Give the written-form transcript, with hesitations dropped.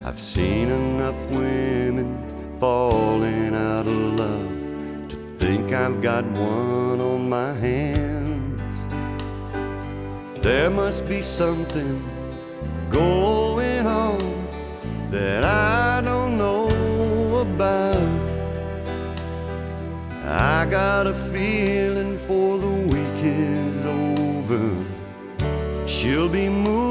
I've seen enough women falling out of love to think I've got one on my hands. There must be something going on that I don't know about. I got a feeling for the week is over, she'll be moving